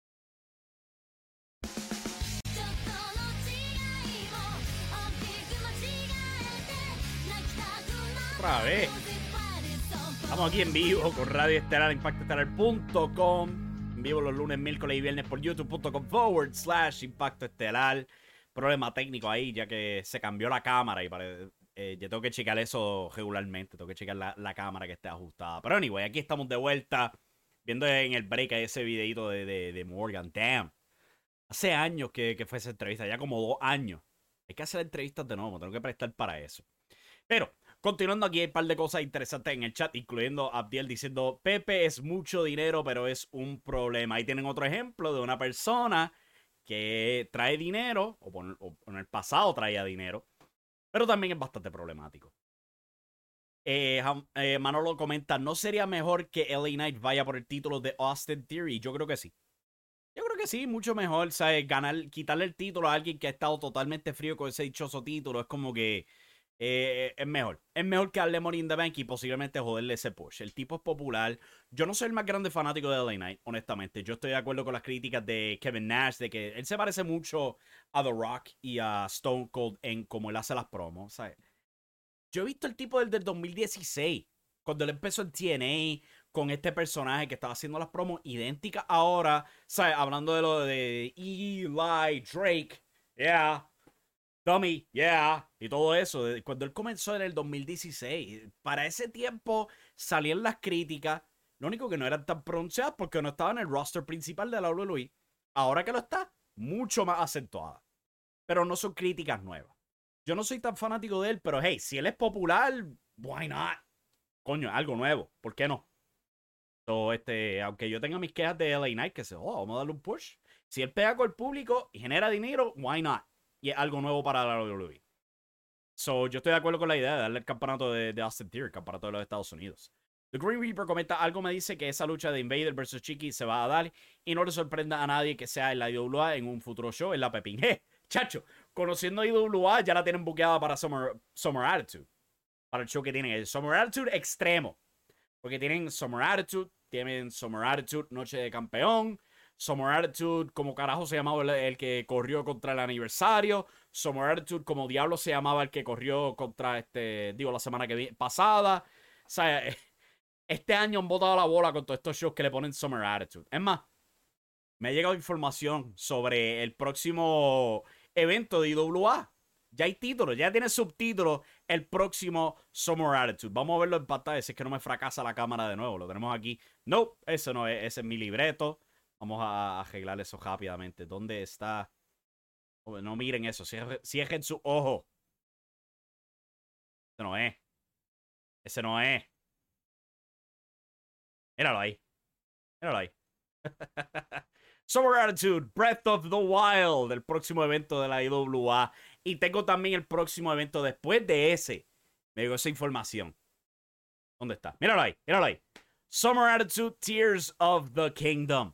Otra vez. Estamos aquí en vivo con Radio Estelar, impacto estelar punto com. En vivo los lunes, miércoles y viernes por youtube.com forward slash impacto estelar. Problema técnico ahí, ya que se cambió la cámara y para, eh, yo tengo que checar eso regularmente. Tengo que checar la, la cámara que esté ajustada. Pero anyway, aquí estamos de vuelta viendo en el break ese videito de, de, de Morgan. Damn. Hace años que, que fue esa entrevista, ya como dos años. Hay que hacer entrevistas de nuevo, tengo que prestar para eso. Pero, continuando aquí, hay un par de cosas interesantes en el chat, incluyendo Abdiel diciendo, Pepe es mucho dinero, pero es un problema. Ahí tienen otro ejemplo de una persona que trae dinero, o, por, o en el pasado traía dinero, pero también es bastante problemático. Eh, eh, Manolo comenta, ¿no sería mejor que L A Knight vaya por el título de Austin Theory? Yo creo que sí. Yo creo que sí, mucho mejor, ¿sabes? Ganar, quitarle el título a alguien que ha estado totalmente frío con ese dichoso título es como que eh, es mejor. Es mejor que darle Money in the Bank y posiblemente joderle ese push. El tipo es popular. Yo no soy el más grande fanático de L A Knight, honestamente. Yo estoy de acuerdo con las críticas de Kevin Nash, de que él se parece mucho a The Rock y a Stone Cold en cómo él hace las promos, ¿sabes? Yo he visto el tipo del, del dos mil dieciséis, cuando él empezó en T N A, con este personaje que estaba haciendo las promos idénticas ahora, ¿sabes? Hablando de lo de Eli, Drake, yeah, Dummy, yeah, y todo eso. Cuando él comenzó en el dos mil dieciséis, para ese tiempo salían las críticas, lo único que no eran tan pronunciadas porque no estaba en el roster principal de la W W E. Ahora que lo está, mucho más acentuada. Pero no son críticas nuevas. Yo no soy tan fanático de él, pero hey, si él es popular, why not? Coño, algo nuevo, ¿por qué no? So, este, aunque yo tenga mis quejas de L A Knight, que se, oh, vamos a darle un push. Si él pega con el público y genera dinero, why not? Y es algo nuevo para la W W E. So, yo estoy de acuerdo con la idea de darle el campeonato de, de Austin Theory, el campeonato de los Estados Unidos. The Green Reaper comenta, algo me dice que esa lucha de Invader versus Chiqui se va a dar y no le sorprenda a nadie que sea en la I W A en un futuro show en la Pepín. ¡Eh! Chacho, conociendo a I W A ya la tienen buqueada para Summer, Summer Attitude. Para el show que tienen, el Summer Attitude extremo. Porque tienen Summer Attitude, tienen Summer Attitude Noche de Campeón, Summer Attitude como carajo se llamaba el, el que corrió contra el aniversario, Summer Attitude como diablo se llamaba el que corrió contra este, digo, la semana que vi, pasada. O sea, este año han botado la bola con todos estos shows que le ponen Summer Attitude. Es más, me ha llegado información sobre el próximo evento de I W A. Ya hay títulos, ya tiene subtítulos el próximo Summer Attitude. Vamos a verlo en pantalla, si es que no me fracasa la cámara de nuevo. Lo tenemos aquí. No, eso no es, ese es mi libreto. Vamos a arreglar eso rápidamente. ¿Dónde está? Oh, no miren eso, cierren su ojo. Ese no es. Ese no es. Míralo ahí. Míralo ahí. Summer Attitude, Breath of the Wild, el próximo evento de la I W A. Y tengo también el próximo evento después de ese. Me llegó esa información. ¿Dónde está? Míralo ahí, míralo ahí. Summer Attitude, Tears of the Kingdom.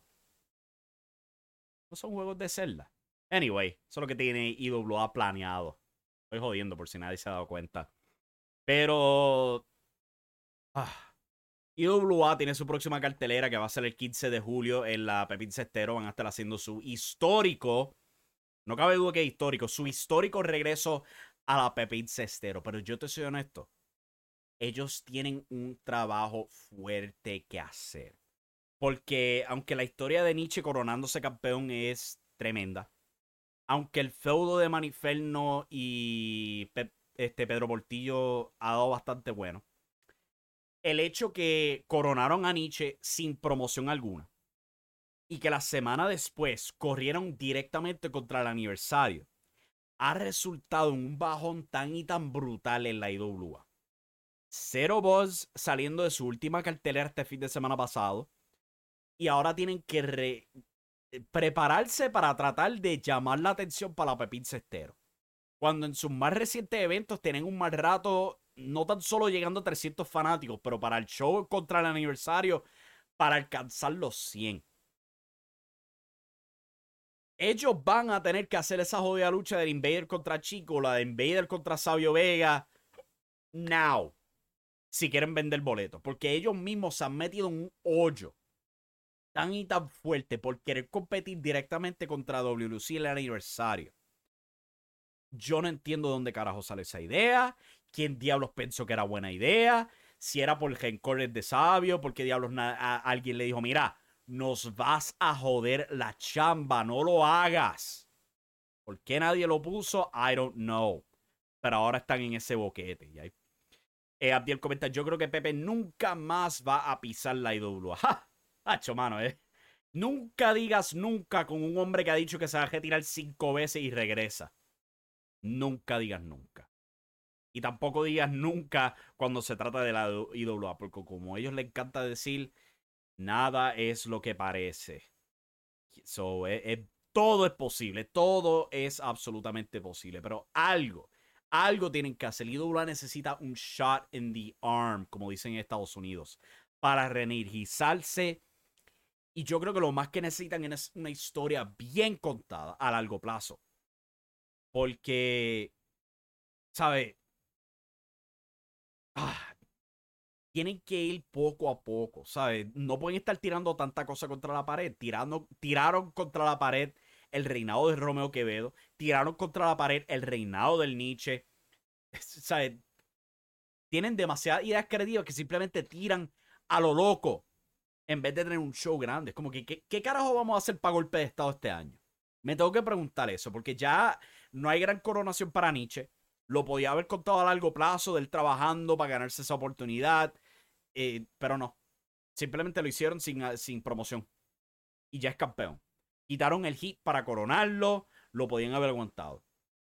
No son juegos de Zelda. Anyway, eso es lo que tiene I W A planeado. Estoy jodiendo por si nadie se ha dado cuenta. Pero... Ah... I W A tiene su próxima cartelera que va a ser el quince de julio en la Pepín Cestero. Van a estar haciendo su histórico, no cabe duda que es histórico, su histórico regreso a la Pepín Cestero. Pero yo te soy honesto, ellos tienen un trabajo fuerte que hacer. Porque aunque la historia de Nietzsche coronándose campeón es tremenda, aunque el feudo de Maniferno y Pe este Pedro Portillo ha dado bastante bueno, el hecho que coronaron a Nietzsche sin promoción alguna y que la semana después corrieron directamente contra el aniversario ha resultado en un bajón tan y tan brutal en la I W A. Cero buzz saliendo de su última cartelera este fin de semana pasado. Y ahora tienen que re prepararse para tratar de llamar la atención para la Pepín Cestero. Cuando en sus más recientes eventos tienen un mal rato, no tan solo llegando a trescientos fanáticos, pero para el show contra el aniversario, para alcanzar los cien. Ellos van a tener que hacer esa jodida lucha del Invader contra Chico, la de Invader contra Savio Vega, now, si quieren vender boletos, porque ellos mismos se han metido en un hoyo tan y tan fuerte por querer competir directamente contra W W C en el aniversario. Yo no entiendo dónde carajo sale esa idea, quién diablos pensó que era buena idea, si era por el rencor de Savio, porque diablos a alguien le dijo, mira, nos vas a joder la chamba, no lo hagas. ¿Por qué nadie lo puso? I don't know. Pero ahora están en ese boquete. ¿Ya? Eh, Abdiel comenta, yo creo que Pepe nunca más va a pisar la I W A. ¡Ja! Hacho, mano, eh. Nunca digas nunca con un hombre que ha dicho que se va a retirar cinco veces y regresa. Nunca digas nunca. Y tampoco digas nunca cuando se trata de la I W A, porque como a ellos les encanta decir, nada es lo que parece. So, eh, eh, todo es posible, todo es absolutamente posible, pero algo, algo tienen que hacer. I W A necesita un shot in the arm, como dicen en Estados Unidos, para reenergizarse. Y yo creo que lo más que necesitan es una historia bien contada a largo plazo. Porque, ¿sabe? Ah, tienen que ir poco a poco, ¿sabes? No pueden estar tirando tanta cosa contra la pared. Tirando, tiraron contra la pared el reinado de Romeo Quevedo. Tiraron contra la pared el reinado del Nietzsche. ¿Sabes? Tienen demasiadas ideas creativas que simplemente tiran a lo loco en vez de tener un show grande. Es como que, ¿qué, qué carajo vamos a hacer para golpe de estado este año? Me tengo que preguntar eso, porque ya no hay gran coronación para Nietzsche. Lo podía haber contado a largo plazo, de él trabajando para ganarse esa oportunidad. Eh, pero no. Simplemente lo hicieron sin, sin promoción. Y ya es campeón. Quitaron el hit para coronarlo. Lo podían haber aguantado.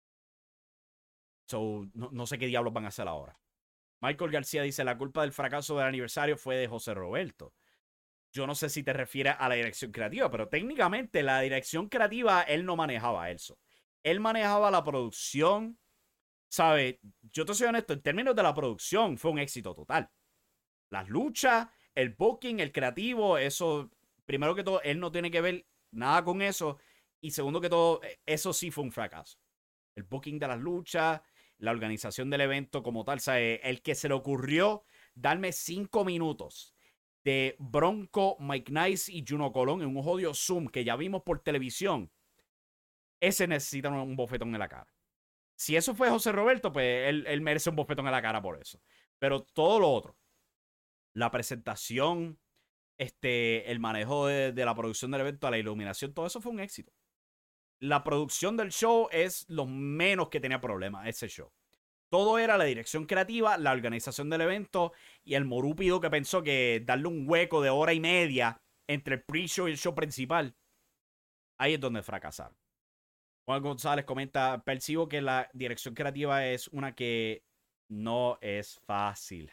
So, no, no sé qué diablos van a hacer ahora. Michael García dice, la culpa del fracaso del aniversario fue de José Roberto. Yo no sé si te refieres a la dirección creativa, pero técnicamente la dirección creativa él no manejaba eso. Él manejaba la producción. ¿Sabe? Yo te soy honesto, en términos de la producción fue un éxito total. Las luchas, el booking, el creativo, eso, primero que todo, él no tiene que ver nada con eso. Y segundo que todo, eso sí fue un fracaso. El booking de las luchas, la organización del evento como tal, ¿sabe? El que se le ocurrió darme cinco minutos de Bronco, Mike Nice y Juno Colón en un jodido Zoom que ya vimos por televisión, ese necesita un bofetón en la cara. Si eso fue José Roberto, pues él, él merece un bofetón en la cara por eso. Pero todo lo otro, la presentación, este, el manejo de, de la producción del evento, la iluminación, todo eso fue un éxito. La producción del show es lo menos que tenía problema, ese show. Todo era la dirección creativa, la organización del evento y el morúpido que pensó que darle un hueco de hora y media entre el pre-show y el show principal. Ahí es donde fracasaron. Juan González comenta, percibo que la dirección creativa es una que no es fácil.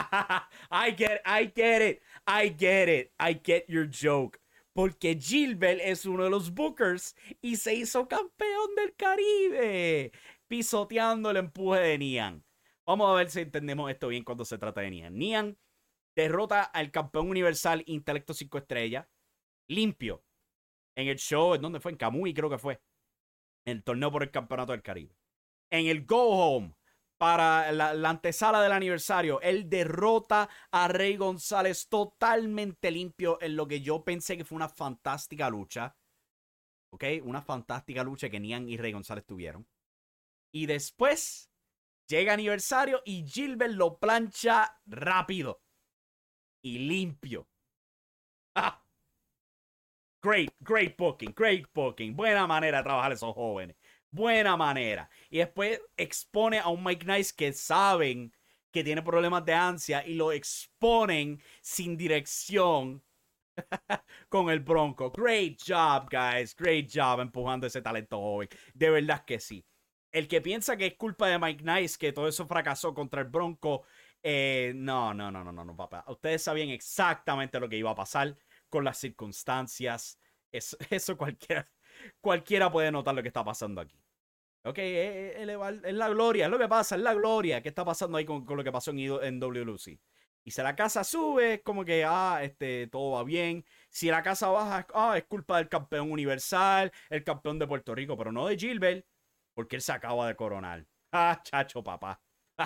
I get it, I get it, I get it, I get your joke. Porque Gilbert es uno de los bookers y se hizo campeón del Caribe, pisoteando el empuje de Nian. Vamos a ver si entendemos esto bien cuando se trata de Nian. Nian derrota al campeón universal Intelecto cinco estrellas, limpio, en el show, ¿en dónde fue? En Camuy creo que fue. En el torneo por el campeonato del Caribe. En el Go Home, para la, la antesala del aniversario, él derrota a Rey González totalmente limpio en lo que yo pensé que fue una fantástica lucha. ¿Ok? Una fantástica lucha que Nian y Rey González tuvieron. Y después llega aniversario y Gilbert lo plancha rápido y limpio. ¡Ah! Great, great booking, great booking. Buena manera de trabajar a esos jóvenes. Buena manera. Y después expone a un Mike Nice que saben que tiene problemas de ansia y lo exponen sin dirección con el Bronco. Great job, guys. Great job empujando ese talento joven. De verdad que sí. El que piensa que es culpa de Mike Nice que todo eso fracasó contra el Bronco, eh, no, no, no, no, no, no, papá. Ustedes sabían exactamente lo que iba a pasar con las circunstancias. Eso, eso cualquiera, cualquiera puede notar lo que está pasando aquí. Ok, es, es, es la gloria, es lo que pasa, es la gloria. ¿Qué está pasando ahí con, con lo que pasó en, en W L C? Y si la casa sube, es como que, ah, este, todo va bien. Si la casa baja, ah, es culpa del campeón universal, el campeón de Puerto Rico, pero no de Gilbert, porque él se acaba de coronar. Ah, chacho, papá.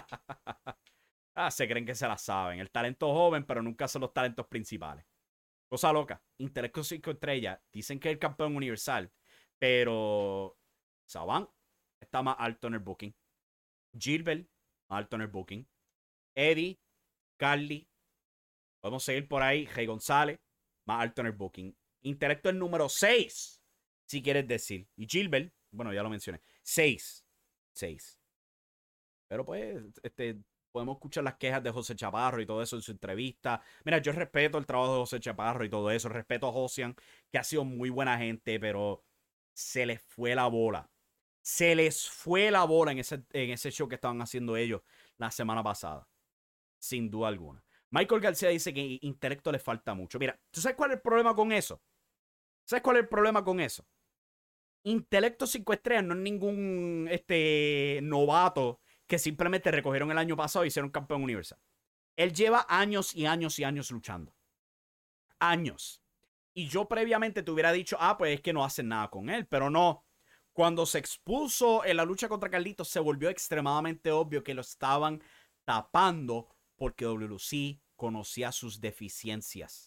Ah, se creen que se la saben. El talento joven, pero nunca son los talentos principales. Cosa loca. Intelecto cinco estrellas. Dicen que es el campeón universal, pero Saban está más alto en el booking. Gilbert, más alto en el booking. Eddie, Carly, podemos seguir por ahí. Rey González, más alto en el booking. Intelecto el número seis, si quieres decir. Y Gilbert, bueno, ya lo mencioné. seis. seis. Pero pues, este, podemos escuchar las quejas de José Chaparro y todo eso en su entrevista. Mira, yo respeto el trabajo de José Chaparro y todo eso. Respeto a Josian, que ha sido muy buena gente, pero se les fue la bola. Se les fue la bola en ese, en ese show que estaban haciendo ellos la semana pasada. Sin duda alguna. Michael García dice que intelecto le falta mucho. Mira, ¿tú sabes cuál es el problema con eso? ¿Sabes cuál es el problema con eso? Intelecto cinco estrellas no es ningún este, novato que simplemente recogieron el año pasado y hicieron campeón universal. Él lleva años y años y años luchando. Años. Y yo previamente te hubiera dicho, ah, pues es que no hacen nada con él, pero no. Cuando se expuso en la lucha contra Carlitos, se volvió extremadamente obvio que lo estaban tapando porque W L C conocía sus deficiencias.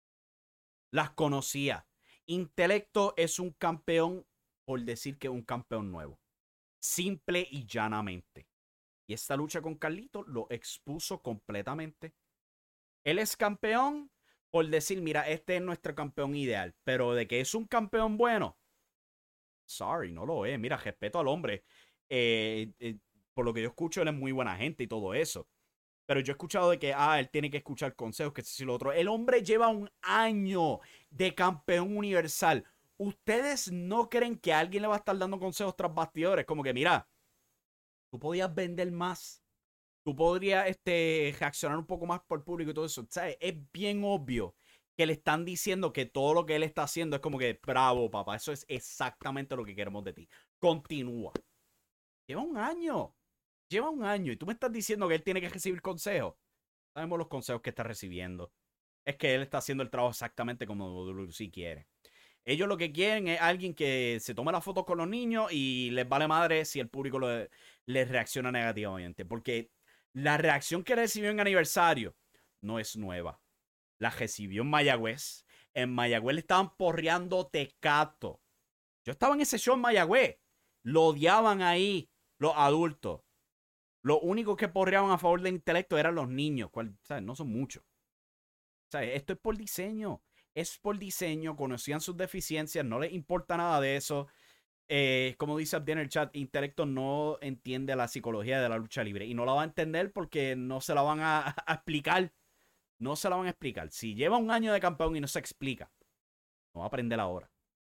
Las conocía. Intelecto es un campeón, por decir que es un campeón nuevo. Simple y llanamente. Y esta lucha con Carlitos lo expuso completamente. Él es campeón por decir, mira, este es nuestro campeón ideal. Pero de que es un campeón bueno, sorry, no lo es. Mira, respeto al hombre. Eh, eh, por lo que yo escucho, él es muy buena gente y todo eso. Pero yo he escuchado de que, ah, él tiene que escuchar consejos, que si lo otro. El hombre lleva un año de campeón universal. ¿Ustedes no creen que alguien le va a estar dando consejos tras bastidores? Como que, mira, tú podías vender más. Tú podrías este, reaccionar un poco más por el público y todo eso. ¿Sabes? Es bien obvio que le están diciendo que todo lo que él está haciendo es como que, bravo, papá. Eso es exactamente lo que queremos de ti. Continúa. Lleva un año. Lleva un año y tú me estás diciendo que él tiene que recibir consejos. Sabemos los consejos que está recibiendo. Es que él está haciendo el trabajo exactamente como W L C quiere. Ellos lo que quieren es alguien que se tome las fotos con los niños y les vale madre si el público le, les reacciona negativamente. Porque la reacción que recibió en aniversario no es nueva. La recibió en Mayagüez. En Mayagüez le estaban porreando Tecato. Yo estaba en ese show en Mayagüez. Lo odiaban ahí los adultos. Lo único que porreaban a favor del intelecto eran los niños. Cual, ¿sabes? No son muchos. ¿Sabes? Esto es por diseño. Es por diseño. Conocían sus deficiencias. No les importa nada de eso. Eh, como dice Abdi en el chat, intelecto no entiende la psicología de la lucha libre. Y no la va a entender porque no se la van a, a explicar. No se la van a explicar. Si lleva un año de campeón y no se explica, no va a aprender ahora.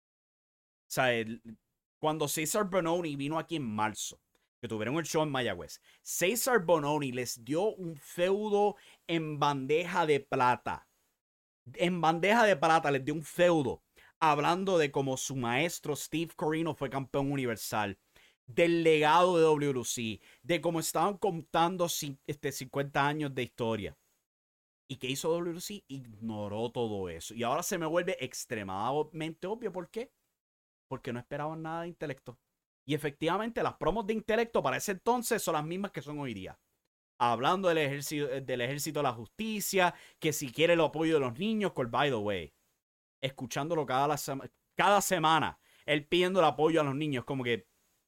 O sea, el, cuando Cesar Bononi vino aquí en marzo, que tuvieron el show en Mayagüez, Cesar Bononi les dio un feudo en bandeja de plata. En bandeja de plata les dio un feudo. Hablando de cómo su maestro Steve Corino fue campeón universal. Del legado de W L C. De cómo estaban contando este, cincuenta años de historia. ¿Y qué hizo W L C? Ignoró todo eso. Y ahora se me vuelve extremadamente obvio. ¿Por qué? Porque no esperaban nada de intelecto. Y efectivamente las promos de intelecto para ese entonces son las mismas que son hoy día. Hablando del ejército, del ejército de la justicia, que si quiere el apoyo de los niños, que by the way, escuchándolo cada, la sema, cada semana, él pidiendo el apoyo a los niños, como que...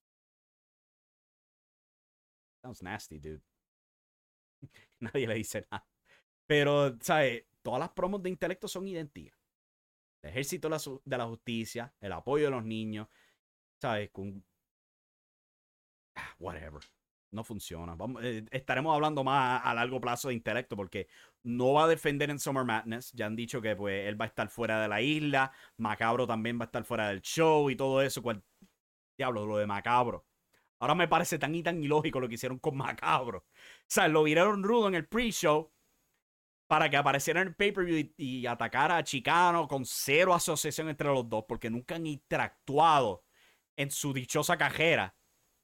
Sounds nasty, dude. Nadie le dice nada. Pero, ¿sabes? Todas las promos de intelecto son idénticas. El ejército de la, de la justicia, el apoyo de los niños, ¿sabes? Con... Whatever. No funciona. Vamos, eh, estaremos hablando más a, a largo plazo de intelecto porque no va a defender en Summer Madness. Ya han dicho que pues él va a estar fuera de la isla. Macabro también va a estar fuera del show y todo eso. ¿Cuál... Diablo, lo de Macabro. Ahora me parece tan y tan ilógico lo que hicieron con Macabro. O sea, lo viraron rudo en el pre-show para que apareciera en el pay-per-view y, y atacara a Chicano con cero asociación entre los dos, porque nunca han interactuado en su dichosa cajera.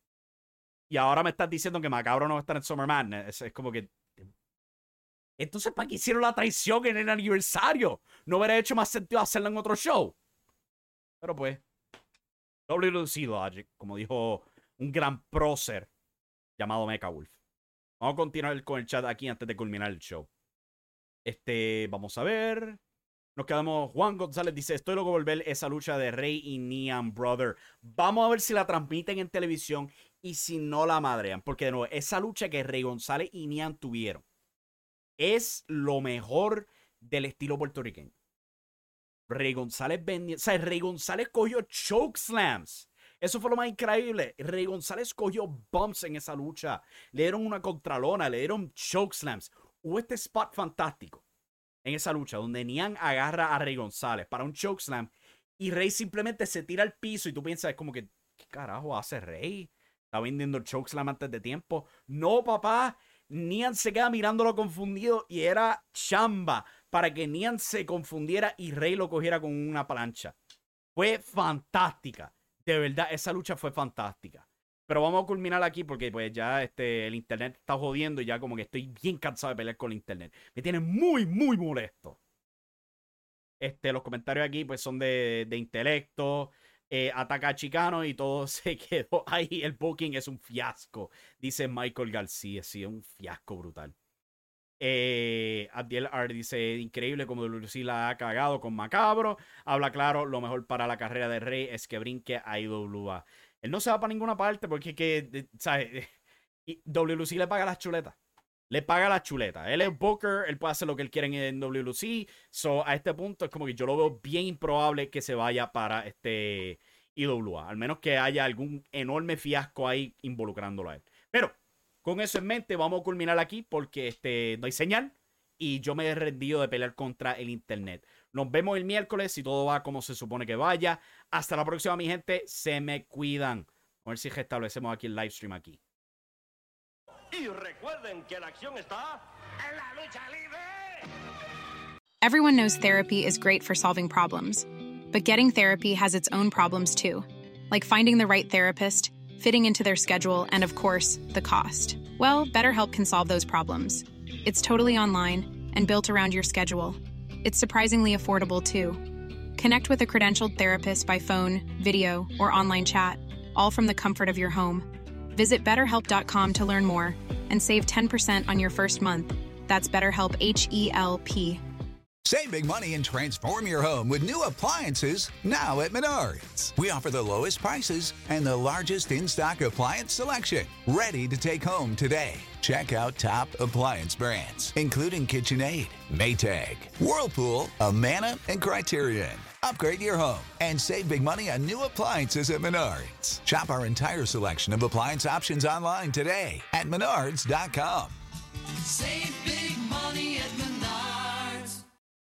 Y ahora me estás diciendo que Macabro no va a estar en Summer Madness. Es, es como que... Entonces, ¿para qué hicieron la traición en el aniversario? ¿No hubiera hecho más sentido hacerla en otro show? Pero pues... W W C Logic, como dijo un gran prócer llamado Mecha Wolf. Vamos a continuar con el chat aquí antes de culminar el show. Este, vamos a ver. Nos quedamos. Juan González dice: estoy loco por ver esa lucha de Rey y Neon Brother. Vamos a ver si la transmiten en televisión y si no la madrean. Porque de nuevo, esa lucha que Rey González y Neon tuvieron es lo mejor del estilo puertorriqueño. Rey González vendió. O sea, Rey González cogió chokeslams. Eso fue lo más increíble. Rey González cogió bumps en esa lucha. Le dieron una contralona, le dieron chokeslams. Hubo este spot fantástico en esa lucha donde Neon agarra a Rey González para un chokeslam y Rey simplemente se tira al piso y tú piensas, es como que, ¿qué carajo hace Rey? ¿Está vendiendo el chokeslam antes de tiempo? No, papá. Neon se queda mirándolo confundido y era chamba para que Neon se confundiera y Rey lo cogiera con una plancha. Fue fantástica. De verdad, esa lucha fue fantástica. Pero vamos a culminar aquí porque pues ya este, el internet está jodiendo y ya como que estoy bien cansado de pelear con el internet. Me tiene muy, muy molesto. Este, los comentarios aquí pues son de, de intelecto. Eh, ataca a Chicano y todo se quedó ahí. El booking es un fiasco. Dice Michael García. Sí, es un fiasco brutal. Eh, Abdiel R dice: increíble como W W C la ha cagado con Macabro. Habla claro, lo mejor para la carrera de Rey es que brinque a I W A. Él no se va para ninguna parte porque es que, ¿sabes? W W C le paga las chuletas. Le paga las chuletas. Él es Booker, él puede hacer lo que él quiere en W W C. So, a este punto es como que yo lo veo bien improbable que se vaya para este I W A. Al menos que haya algún enorme fiasco ahí involucrándolo a él. Pero con eso en mente, vamos a culminar aquí porque este, no hay señal y yo me he rendido de pelear contra el internet. Nos vemos el miércoles si todo va como se supone que vaya. Hasta la próxima, mi gente. Se me cuidan. A ver si restablecemos aquí el live stream aquí. Y recuerden que la acción está en la lucha libre. Everyone knows therapy is great for solving problems. But getting therapy has its own problems too. Like finding the right therapist, fitting into their schedule, and of course, the cost. Well, BetterHelp can solve those problems. It's totally online and built around your schedule. It's surprisingly affordable too. Connect with a credentialed therapist by phone, video, or online chat, all from the comfort of your home. Visit better help dot com to learn more and save ten percent on your first month. That's BetterHelp, H E L P. Save big money and transform your home with new appliances now at Menards. We offer the lowest prices and the largest in-stock appliance selection. Ready to take home today. Check out top appliance brands, including KitchenAid, Maytag, Whirlpool, Amana, and Criterion. Upgrade your home and save big money on new appliances at Menards. Shop our entire selection of appliance options online today at menards dot com. Save big money at Menards.